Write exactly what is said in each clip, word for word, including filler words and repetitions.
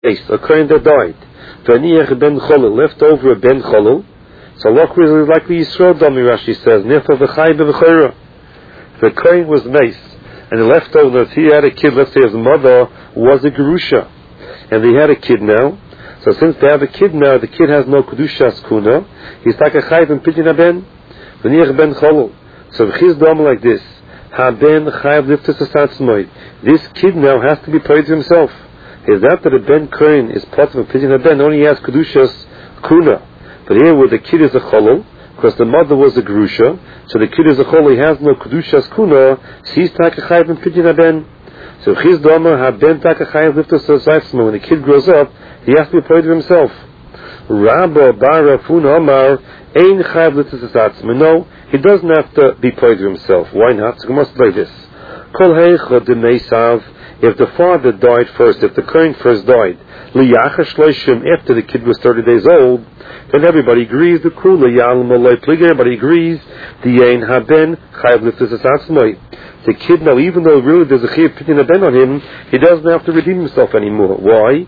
a kohen that died. V'aniach ben cholul, left over a ben cholul. So look, like the Yisrael Dami Rashi says, Nefel v'chai b'v'chayra. The kohen was mace, and he left over, he had a kid, let's say his mother was a gerusha, and they had a kid now. So since they have a kid now, the kid has no kedushas kuna. He's like a chayv and pidyon ben, v'niach ben cholul. So v'chiz dom like this: ha ben chayv liftus asatzmoi. This kid now has to be paid to himself. Is that that a ben kohen is part of a pidyon ben? Only he has kedushas kuna. But here, where the kid is a cholul, because the mother was a gerusha, so the kid is a cholul. He has no kedushas kuna. So he's like a chayv and pidyon ben. So v'chiz dom ha ben tak a chayv liftus asatzmoi. When the kid grows up, he has to be paid to himself. Rabba bar Rafun Omar ein chayv l'tzitzatz. No, he doesn't have to be paid to himself. Why not? So we must say this: Kol heicha demeisav. If the father died first, if the kohen first died, liyacha shloishim, after the kid was thirty days old, then everybody agrees the kula yalim alay pliga. Everybody agrees the ein haben chayv l'tzitzatz. The kid now, even though really there's a chiyuv pidyon ben on him, he doesn't have to redeem himself anymore. Why?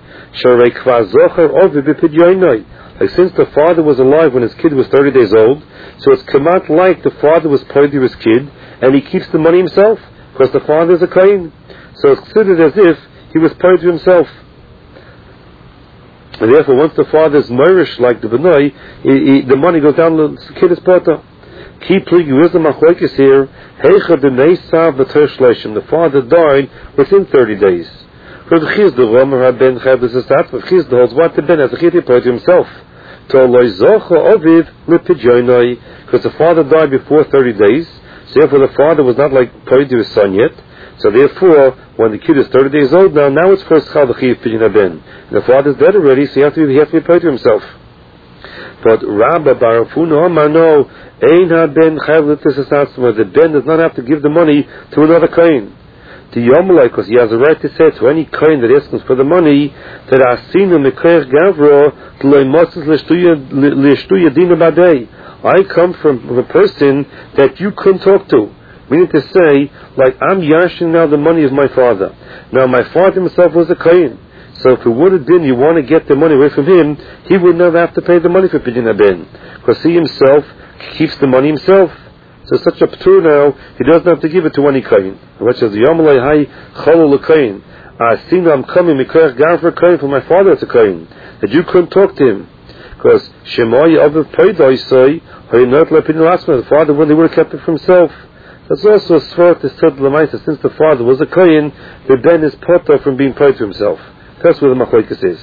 Like since the father was alive when his kid was thirty days old, so it's kamat like the father was paid to his kid, and he keeps the money himself, because the father is a kohen. So it's considered as if he was paid to himself. And therefore, once the father is moirish like the benoi, the money goes down to the kid is pata. Keep where's the machlokes here? The father died within thirty days. For the chiz the romer had ben chayv l'sasat. For chiz the holds what the ben has a chiyuv paid to himself. To loy zocha oviv lepidyoinoi, because the father died before thirty days. So therefore, the father was not like paid to his son yet. So therefore, when the kid is thirty days old now, now it's first chal the chiyuv pidyon ben. The father's dead already, so he has to be, he has to be paid to himself. But Rabba bar Rafun Omar, no, ein ha ben chayv l'tzitzatz. The ben does not have to give the money to another kohen. The yomelai, because he has a right to say to any kohen that asks for the money that asinu mekoyach gavro loy mosses l'shtuya dina badei. I come from a person that you couldn't talk to. Meaning to say, like I'm yashing now the money of my father. Now my father himself was a kohen. So if it would have been you want to get the money away from him, he would never have to pay the money for pidyon ben, because he himself keeps the money himself. So such a p'tur now, he doesn't have to give it to any kohen. Which is the yomelei hay cholul l'kohen. I think I'm coming mikoyach gar for a kohen, for my father it's a kohen, that you couldn't talk to him, because shemoy aviv peiday say hay not lepidyon asma. The father when he would have kept it for himself. That's also a svart to said l'maisa. Since the father was a kohen, the ben is potter from being paid to himself. That's what the machlokes is.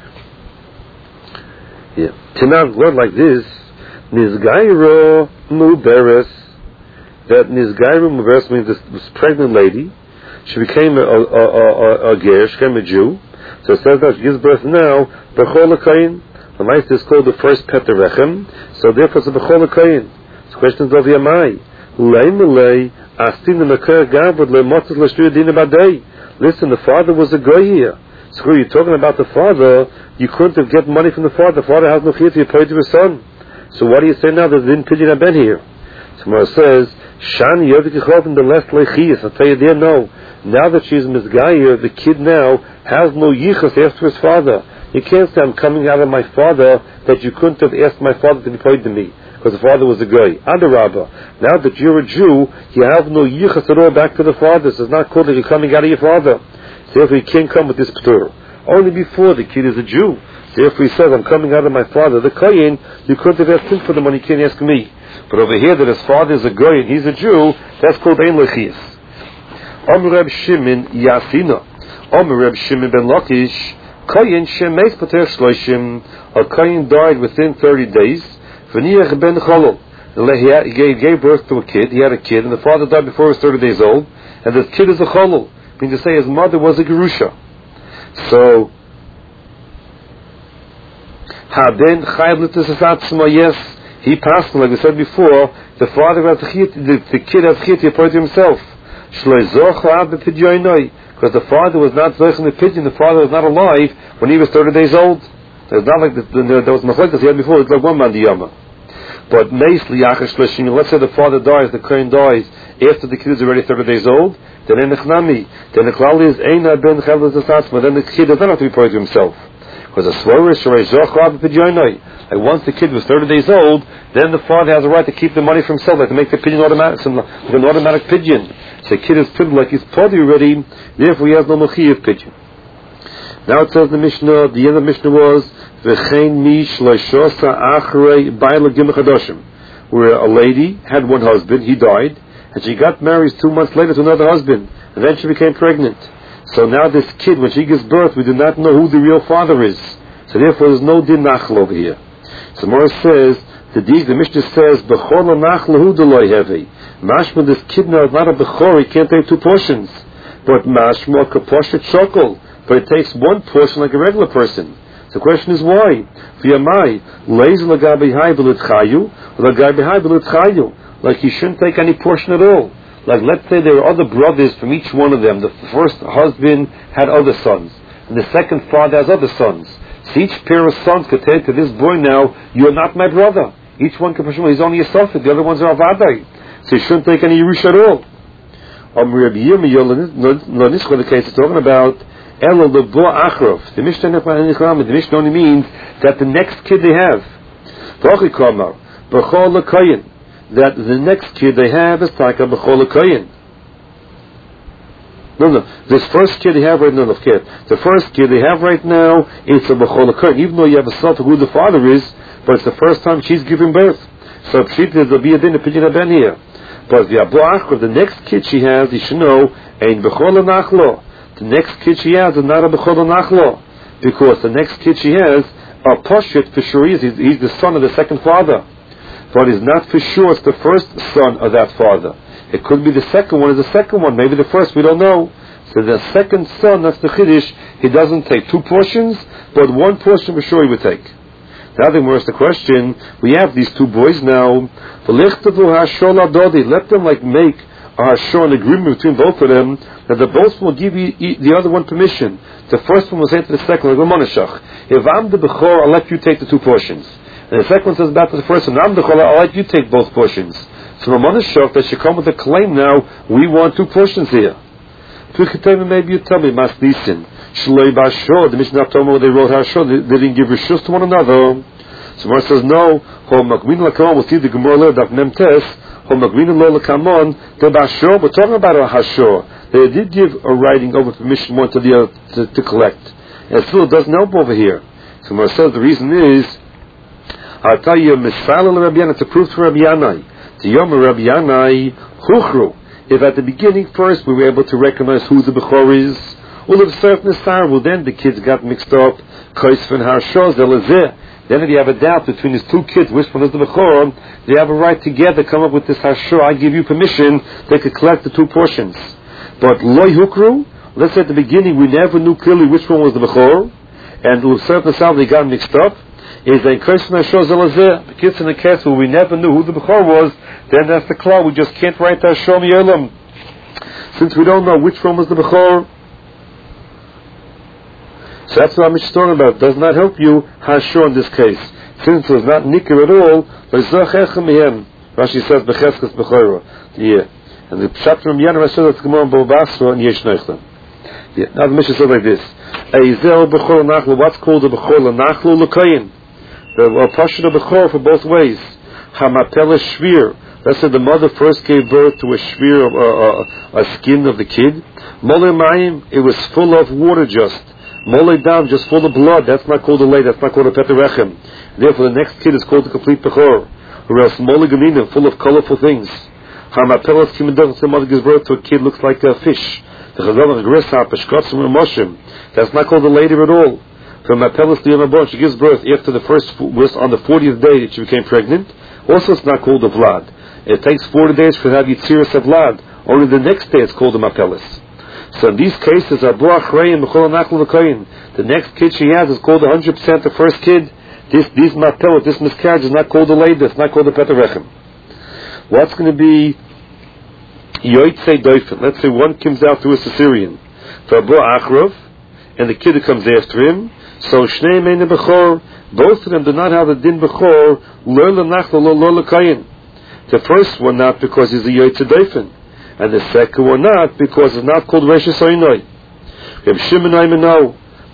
Yeah. Tonight, word like this, Nizgairo Muberes. That Nizgairo Muberes means this, this pregnant lady. She became a, a, a, a, a ger, she became a Jew. So it says that she gives birth now, Bechol HaKayin. The Maisa is called the first Peter Rechem. So therefore it's a Bechol HaKayin. The question is of Yamai. Lei Malay, Astin the Mekar Gavod, Le Motzes Leshtuya Dina Badei. Listen, the father was a guy here. So you're talking about the father, you couldn't have get money from the father. The father has no chiyuv to pay to his son. So what do you say now that they didn't pidyon ben here? So it says, Shani Yodik in the last lechiyas. I'll tell you there, no. Now that she's misgayer, the kid now has no yichus after his father. You can't say, I'm coming out of my father, that you couldn't have asked my father to be paid to me, because the father was a guy. Adarabba. Now that you're a Jew, you have no yichus at all back to the father. So it's not called that you're coming out of your father. Therefore, he can't come with this p'tur. Only before the kid is a Jew. Therefore, he says, I'm coming out of my father. The kohen, you couldn't have asked him for the money, you can't ask me. But over here, that his father is a guy and he's a Jew, that's called ein lechiyas. Omer Reb Shimon Yasina. Omer Reb Shimon ben Lakish. Kohen shemeis pater shloishim. A kohen died within thirty days. V'niach ben cholol. He gave, gave birth to a kid. He had a kid, and the father died before he was thirty days old. And this kid is a cholol. Meaning to say his mother was a gerusha. So, Haben chayv l'tzitzatz. Yes, he passed, like we said before, the father has the, the, the kid has chiyuv to pay to himself. Shloi zocha b'pidyoinoi, because the father was not zoching the pidyon, the father was not alive when he was thirty days old. It's not like the, the, there was machlokes he had before, it's like one man the yama. But meis liyachash l'shim, let's say the father dies, the kohen dies, after the kid is already thirty days old, then in Nechnami, then the klal is Eina ben Chavlas Asatzma, then the kid does not have to be pointed to himself. Because the slower is Sharei Zochra B'Pidyoinoi. Like once the kid was thirty days old, then the father has a right to keep the money for himself, like to make the pidyon automatic, like an automatic pidyon. So the kid is pidyon like he's podi already, therefore he has no mechi of pidyon. Now it says in the Mishnah, the end of the Mishnah was, V'chein mi shloishosa achrei ba'ila gimel chadoshim, where a lady had one husband, he died, and she got married two months later to another husband, and then she became pregnant. So now this kid, when she gives birth, we do not know who the real father is. So therefore there's no din nachal over here. So Morris says, the dig, the Mishnah says, Bechor nachal hu deloi hevi. Mashma, this kid now is not a Bechor, he can't take two portions. But Mashma, kaposhet shokol. But it takes one portion like a regular person. So the question is why? V'yamai, leiz lagabi hai b'litchayu, lagabi hai b'litchayu. Like he shouldn't take any portion at all. Like let's say there are other brothers from each one of them. The first husband had other sons, and the second father has other sons. So each pair of sons could say to this boy now, you're not my brother. Each one can presume he's only a Sophic, the other ones are Avadai. So he shouldn't take any Yerush at all. Um, Rabbi Yirmiyah, the case is talking about Elo Lebo Achrov. The Mishnah the Mishnah only means that the next kid they have, that the next kid they have is Taka B'chol Koyin. No, no. This first kid they have right now, no, kid. The first kid they have right now, it's a B'chol Koyin. Even though you have a son who the father is, but it's the first time she's giving birth. So Pshit, there'll be a din of Pidyon Ben here. But the Abu Achor, the next kid she has, you should know, ain't B'chol Nachlo. The next kid she has is not a B'chol Nachlo. Because the next kid she has, a Poshit, for sure, he's, he's the son of the second father. But it's not for sure it's the first son of that father. It could be the second one is the second one, maybe the first, we don't know. So the second son, that's the Chiddush, he doesn't take two portions, but one portion for sure he would take. Now then, where's the question? We have these two boys now. Let them like make a hashor, an agreement between both of them, that the both will give you, the other one permission. The first one will say to the second, like Monashach, if I'm the Bechor, I'll let you take the two portions. And the second one says back to the first one, I'm the Bechor, I'll let you take both portions. So the Monashach, that should come with a claim now, we want two portions here. Maybe you tell me, Mas Nisin. Shloi Bashor, the Mishnah told me when they wrote Hashor, they, they didn't give Rishus to one another. So Gemara says, no, Ho Makmin Lakamon, we'll see the Gemara later, Daf Mem Tes, Ho Makmin Lakamon, the Bashor, we're talking about a Hashor. They did give a writing over permission one to the other to, to collect. And still it doesn't help over here. So Gemara says the reason is, I'll tell you, Misal Rabbi Yanai, it's a proof to Rabbi Yanai. To Yom Rabbi Yanai, Chuchru. If at the beginning first we were able to recognize who the Bechor is, well, if certain Sar, well then the kids got mixed up, Kaisv and Harshos, Elazeh. Then if you have a doubt between these two kids, which one is the Bechor, they have a right together to come up with this Hashor, I give you permission, they could collect the two portions. But Loi Hukru, let's say at the beginning we never knew clearly which one was the Bechor, and with certain Sar they got mixed up, is a Kaisv and Harshos, Elazeh. The kids in the case where we never knew who the Bechor was, then that's the Klal, we just can't write that Hashor Mi'elam. Since we don't know which one was the Bechor, so that's what I'm talking about. It does not help you, Hashor in this case. Since it was not Nikir at all, Rashi says, Becheskas Bechora. Yeah. And the Pshat from Yana says that's Gemara and Bobasra and Yesh Neichlam. Yeah. Now the Mishnah says like this. Eizel Bechor Nachlu, what's called the Bechor Nachlu L'Kayin? The Pashut of Bechor for both ways. Hamapela Shvir. Let's say the mother first gave birth to a shvir, of, uh, uh, a skin of the kid. Mole Mayim, it was full of water just. Mole Dam, just full of blood. That's not called a lay, that's not called a Peterechem. Therefore the next kid is called the complete Bechor. Or else Mole Ganinim, full of colorful things. Hamapelas Kimendoch, the mother gives birth to a kid looks like a fish. The Chazal Grishap, Shkotzim and Moshim. That's not called a lady at all. From Mapelas to Yonabon, she gives birth after the first, on the fortieth day that she became pregnant. Also it's not called a Vlad. It takes forty days for her to have Yitziras of Vlad. Only the next day it's called a Mapelis. So in these cases, the next kid she has is called one hundred percent the first kid. This these Mapelis, this miscarriage is not called a lady, it's not called a Peterechem. What's going to be Yoitzei Doifen? Let's say one comes out through a Caesarean. For Abu Achrov, and the kid that comes after him. So Shnei Meine Bechor, both of them do not have a din Bechor, Lo L'Nachlo, Lo L'Kayin. The first one not because he's a Yoitzei Doifen. and the second one not, because it's not called Rosh Hashanah. We have Shimon Aimano.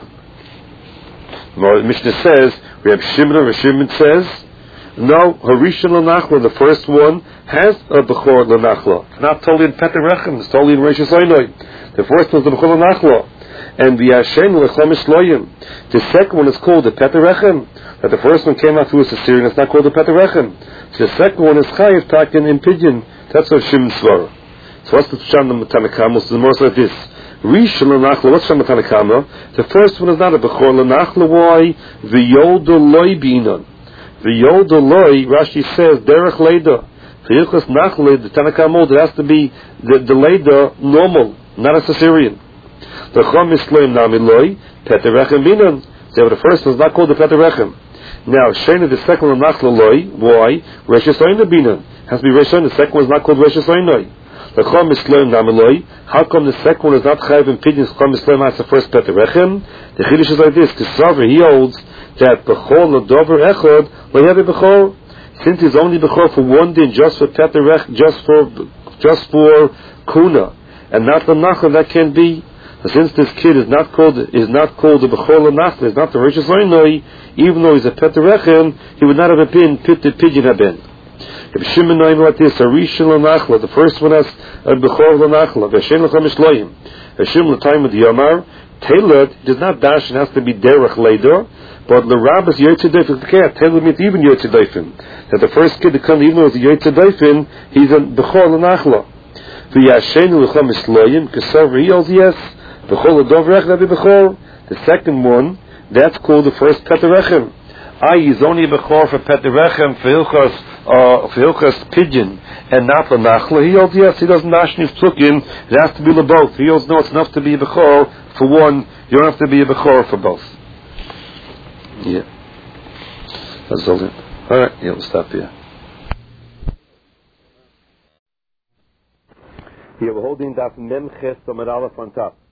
The Mishnah says, we have Shimon, and Shimon says, no, Harishon L'Nachla, the first one, has a Bechor L'Nachla. It's not totally in Peter Rechem, it's totally in Rosh Hashanah. The first one is the Bechor L'Nachla. And the Hashem L'Chomish Loyim. The second one is called the Peter Rechem. That the first one came out through a Syrian, it's not called the Peter Rechem. So the second one is Chayiv Takin in Pidyon. That's what Shimon Svara. So what's the Shana Matanakama? So the more like this. Rishon L'Nachla, what's Shana Matanakama? The first one is not a Bechor L'Nachla. Why? V'yoda loy binan. V'yoda loy, Rashi says, Derech Leda. V'yichas Nachla, the Tanakama, it has to be the, the Leda normal, not a Caesarean. The Chomis Loim Nami Loy, Peter Rechem binan. So the first one is not called the Peter Rechem. Now, Shena, the second one, Nachla Loy, why? Rosh Hashanah binan. Has to be Rosh Hashanah. The second one is not called Rosh Hashanah. The Chomis Loim Nami Loy. How come the second one is not Chayiv in Pidyon? Chomis Loim has the first Peter Rechem. The Chiddush is like this. Kisavra, he holds that Bechor L'Dover Echad Loyavi Bechor. Since he's only Bechor for one din, just for Peter Rechem, just for just for Kuna, and not the Nachla, that can be. Since this kid is not called is not called the Bechor L'Nachla, is not the Rosh Hashanah, even though he's a Peter Rechem, he would not have been Pitted Pidyon have been. If Shimon name like this, a Rishon L'Nachla, the first one has a Bechor L'Nachla, V'Hashem L'Chomish Loyim, Hashem L'Tayim with Yomar, Tailored does not dash, it has to be Derech Leder, but L'Rab is Yotzei Doifin. Tailored means even Yotzei Doifin. That the first kid to come, even though he's a Yotzei Doifin, he's a Bechor L'Nachla. V'Hashem L'Chomish Loyim, Kesav Reels, yes. The second one, that's called the first Peter Rechem. I is only a Bechor for Peter Rechem for Hilchas uh, for Hilchas Pidyon and not the Nachla. He holds yes, he doesn't dash his plukin. It has to be the both. He holds no, it's enough to be a Bechor for one. You don't have to be a Bechor for both. Yeah, that's all. All right, yeah, we'll stop here. Yeah, we're holding that Mem Ches Amar Aleph on top.